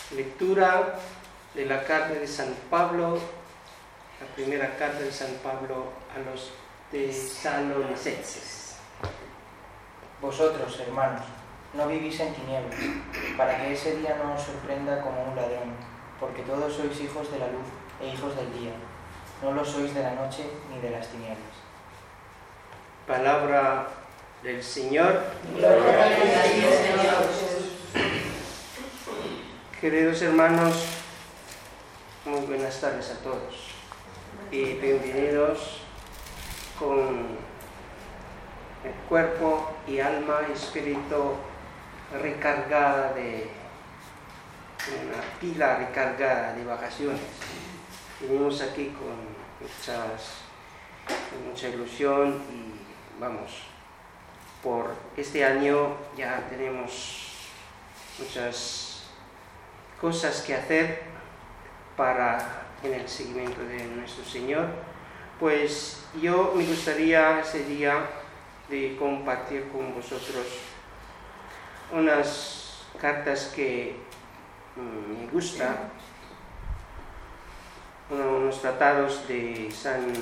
Lectura de la carta de San Pablo, la primera carta de San Pablo a los tesalonicenses. Vosotros, hermanos, no vivís en tinieblas, para que ese día no os sorprenda como un ladrón, porque todos sois hijos de la luz e hijos del día. No lo sois de la noche ni de las tinieblas. Palabra del Señor. Gloria a ti, Señor. Queridos hermanos, muy buenas tardes a todos y bienvenidos con el cuerpo y alma y espíritu recargada de una pila recargada de vacaciones. Venimos aquí con mucha ilusión y vamos, por este año ya tenemos muchas cosas que hacer en el seguimiento de nuestro Señor. Pues yo me gustaría ese día de compartir con vosotros unas cartas que me gustan, unos tratados de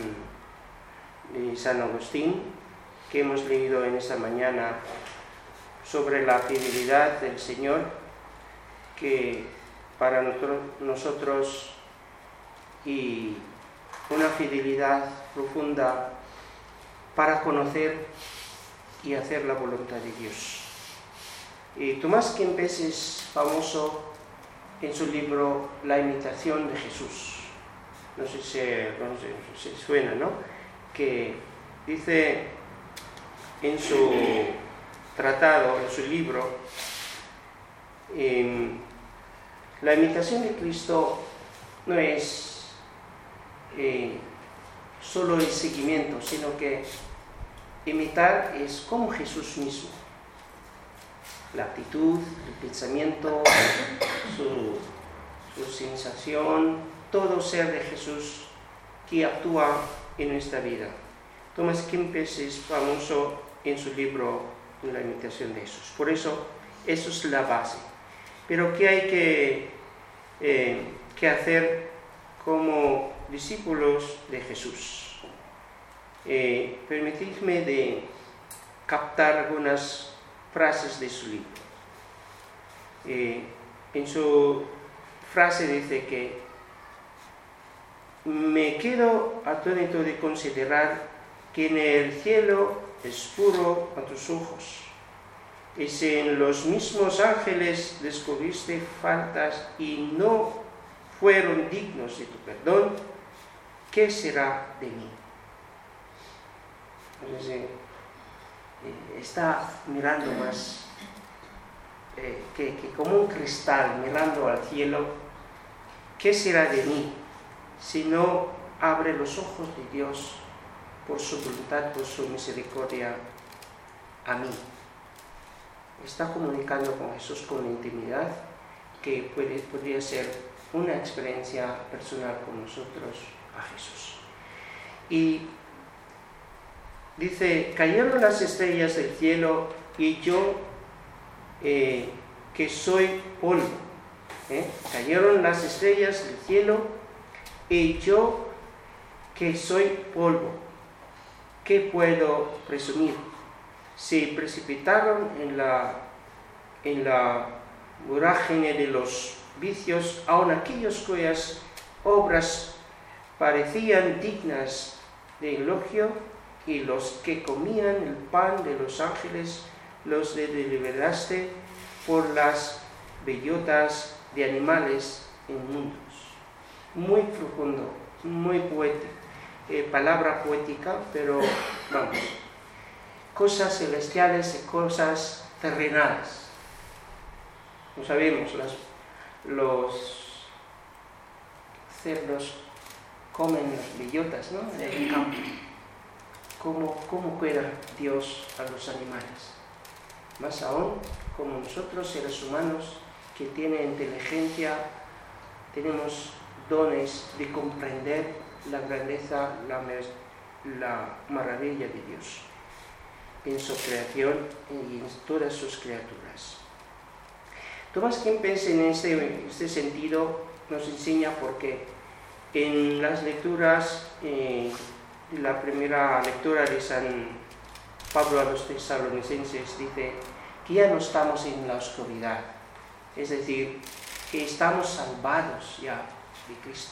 San Agustín que hemos leído en esta mañana sobre la fidelidad del Señor, que para nosotros y una fidelidad profunda para conocer y hacer la voluntad de Dios. Y Tomás Kempis es famoso en su libro La imitación de Jesús. No sé si suena, ¿no? Que dice en su tratado, en su libro, la imitación de Cristo no es solo el seguimiento, sino que imitar es como Jesús mismo. La actitud, el pensamiento, su sensación, todo ser de Jesús que actúa en nuestra vida. Tomás Kempis es famoso en su libro La imitación de Jesús. Por eso, eso es la base. Pero ¿qué hay que hacer como discípulos de Jesús? Permitidme de captar algunas frases de su libro. En su frase dice que me quedo atónito de considerar que en el cielo es puro a tus ojos. Y si en los mismos ángeles descubriste faltas y no fueron dignos de tu perdón, ¿qué será de mí? Entonces, está mirando más que como un cristal mirando al cielo. ¿Qué será de mí si no abre los ojos de Dios por su voluntad, por su misericordia a mí? Está comunicando con Jesús con intimidad, que podría ser una experiencia personal con nosotros a Jesús. Y dice, cayeron las estrellas del cielo y yo que soy polvo. Cayeron las estrellas del cielo y yo que soy polvo. ¿Qué puedo presumir? Se precipitaron en la vorágine de los vicios, aun aquellos cuyas obras parecían dignas de elogio, y los que comían el pan de los ángeles los deliberaste por las bellotas de animales inmundos. Muy profundo, muy poético, palabra poética, pero vamos, cosas celestiales y cosas terrenales. Como sabemos, los cerdos comen las bellotas, ¿no?, en el campo. ¿Cómo cuida Dios a los animales? Más aún, como nosotros, seres humanos, que tienen inteligencia, tenemos dones de comprender la grandeza, la maravilla de Dios en su creación y en todas sus criaturas. Tomás Kempis en este sentido nos enseña porque en las lecturas, la primera lectura de San Pablo a los tesalonicenses dice que ya no estamos en la oscuridad, es decir, que estamos salvados ya de Cristo.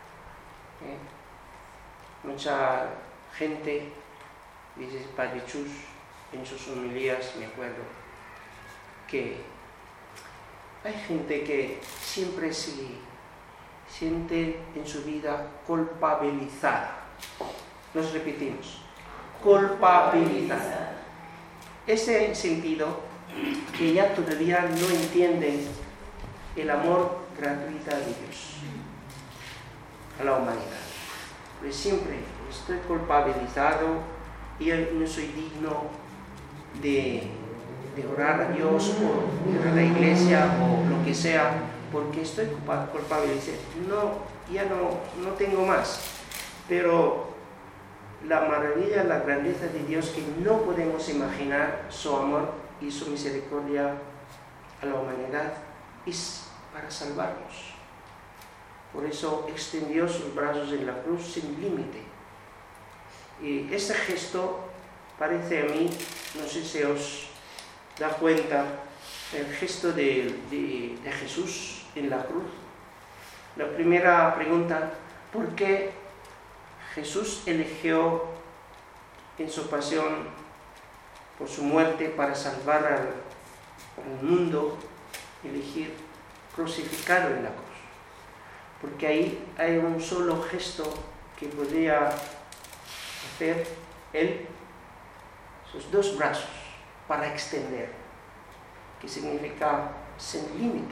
Mucha gente, dice Padre Chus en sus homilías, me acuerdo, que hay gente que siempre se siente en su vida culpabilizada. Nos repetimos, culpabilizada. Ese sentido que ya todavía no entienden el amor gratuito de Dios a la humanidad. Pues siempre estoy culpabilizado y no soy digno de orar a Dios o ir a la iglesia o lo que sea, porque estoy culpabilizado. Ya no tengo más. Pero la maravilla, la grandeza de Dios que no podemos imaginar su amor y su misericordia a la humanidad es para salvarnos. Por eso extendió sus brazos en la cruz sin límite. Y ese gesto parece a mí, no sé si os da cuenta, el gesto de Jesús en la cruz. La primera pregunta, ¿por qué Jesús eligió en su pasión por su muerte para salvar al mundo, elegir crucificado en la cruz? Porque ahí hay un solo gesto que podría hacer él, sus dos brazos para extender, que significa sin límite.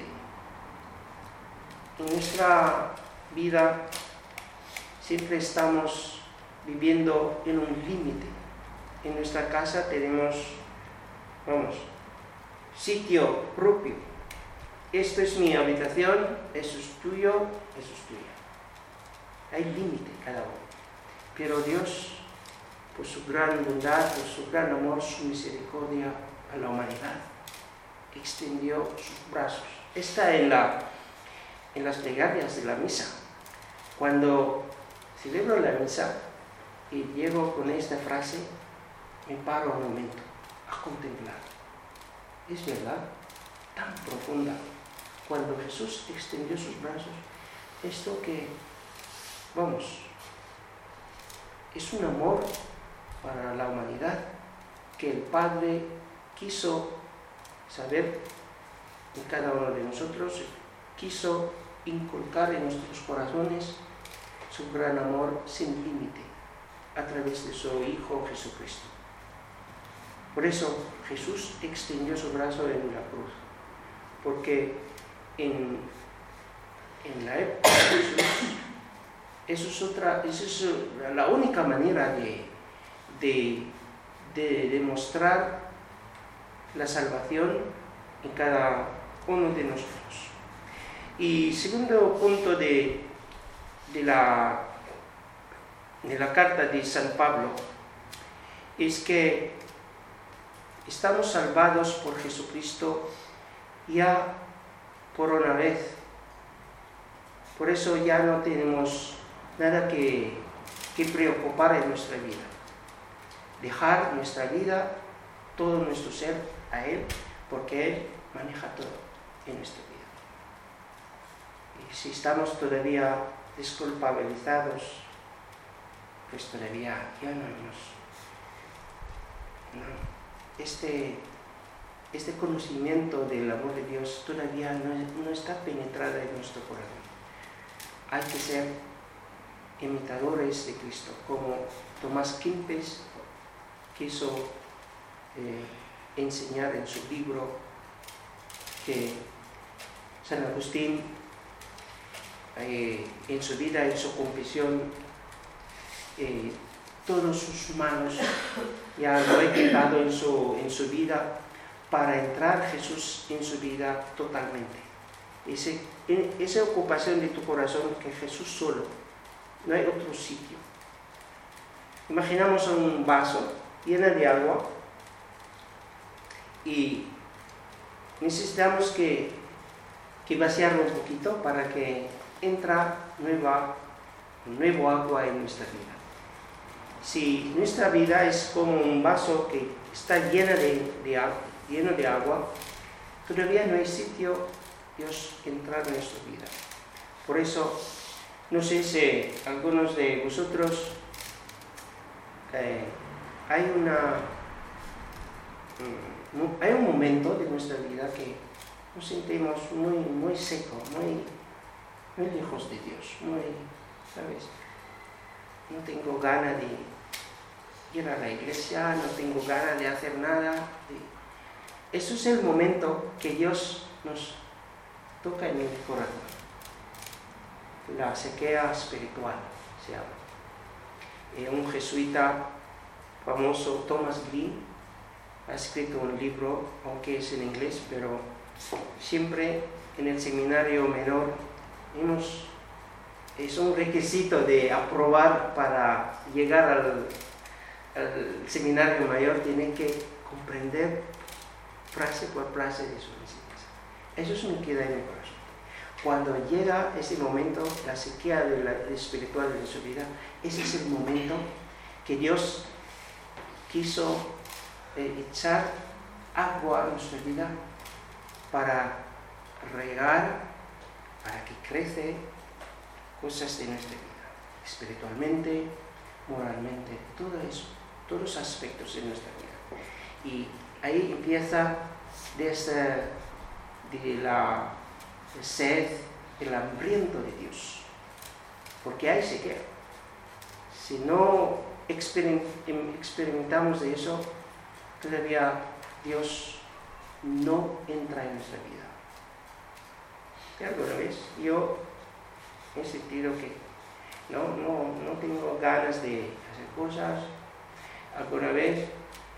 En nuestra vida siempre estamos viviendo en un límite. En nuestra casa tenemos, sitio propio. Esto es mi habitación, eso es tuyo, eso es tuyo. Hay límite cada uno. Pero Dios, por su gran bondad, por su gran amor, su misericordia a la humanidad, extendió sus brazos. Está en las plegarias de la misa. Cuando celebro la misa y llego con esta frase, me paro un momento a contemplar. Es verdad, tan profunda. Cuando Jesús extendió sus brazos, esto que, es un amor para la humanidad que el Padre quiso saber en cada uno de nosotros, quiso inculcar en nuestros corazones su gran amor sin límite a través de su Hijo Jesucristo. Por eso Jesús extendió su brazo en la cruz, porque en la época de Jesús, eso es la única manera de demostrar la salvación en cada uno de nosotros. Y segundo punto de la carta de San Pablo es que estamos salvados por Jesucristo ya por una vez. Por eso ya no tenemos nada que preocupar en nuestra vida. Dejar nuestra vida, todo nuestro ser a Él, porque Él maneja todo en nuestra vida. Y si estamos todavía desculpabilizados, pues todavía ya no hemos... Este conocimiento del amor de Dios todavía no está penetrado en nuestro corazón. Hay que ser imitadores de Cristo, como Tomás Kempis quiso enseñar en su libro, que San Agustín en su vida, en su confesión, todos sus manos ya lo he quitado en su vida para entrar Jesús en su vida totalmente. Esa ocupación de tu corazón, que Jesús solo, no hay otro sitio. Imaginamos un vaso lleno de agua y necesitamos que que vaciarlo un poquito para que entra nuevo agua en nuestra vida. Si nuestra vida es como un vaso que está lleno de agua, todavía no hay sitio Dios entrar en nuestra vida. Por eso, no sé si algunos de vosotros hay un momento de nuestra vida que nos sentimos muy seco, muy lejos de Dios, ¿sabes? No tengo ganas de ir a la iglesia, no tengo ganas de hacer nada. Eso es el momento que Dios nos toca en el corazón. La sequía espiritual se llama. Un jesuita famoso, Thomas Lee, ha escrito un libro, aunque es en inglés, pero siempre en el seminario menor es un requisito de aprobar para llegar al seminario mayor, tiene que comprender frase por frase de sus enseñanzas. Eso se me queda en el corazón. Cuando llega ese momento, la sequía espiritual de su vida, ese es el momento que Dios quiso echar agua a nuestra vida para regar, para que crece cosas de nuestra vida, espiritualmente, moralmente, todo eso, todos los aspectos de nuestra vida. Y ahí empieza desde la sed, el hambriento de Dios, porque hay sequía. Si no experimentamos de eso, todavía Dios no entra en nuestra vida. ¿Y alguna vez? Yo he sentido que no tengo ganas de hacer cosas. Alguna vez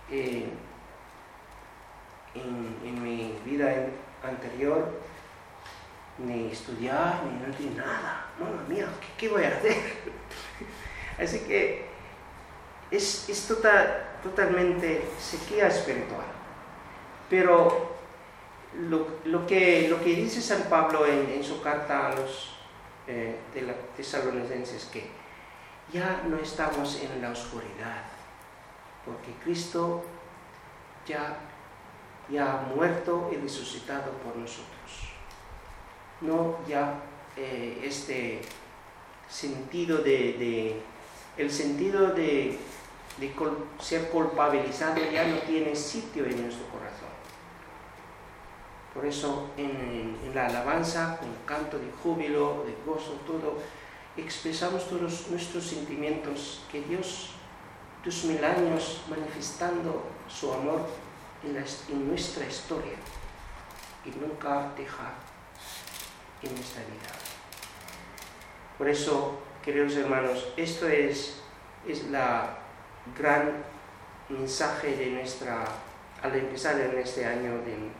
en mi vida anterior, ni estudiar, ni nada. Mamma mía, ¿qué voy a hacer? Así que es totalmente sequía espiritual. Pero lo que dice San Pablo en su carta a los tesalonicenses, que ya no estamos en la oscuridad, porque Cristo ya ha muerto y resucitado por nosotros. No ya este sentido el sentido de ser culpabilizado ya no tiene sitio en nuestro corazón. Por eso en la alabanza, con canto de júbilo, de gozo, todo, expresamos todos nuestros sentimientos, que Dios, 2000 años manifestando su amor en nuestra historia, y nunca deja en nuestra vida. Por eso, queridos hermanos, esto es la gran mensaje de al empezar en este año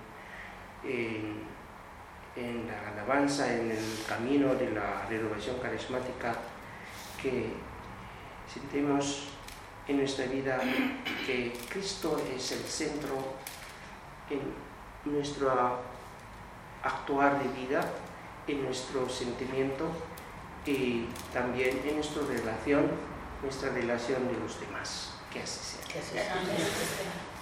en la alabanza, en el camino de la renovación carismática, que sentimos en nuestra vida que Cristo es el centro en nuestro actuar de vida, en nuestro sentimiento y también en nuestra relación de los demás. Que así sea. Que así sea.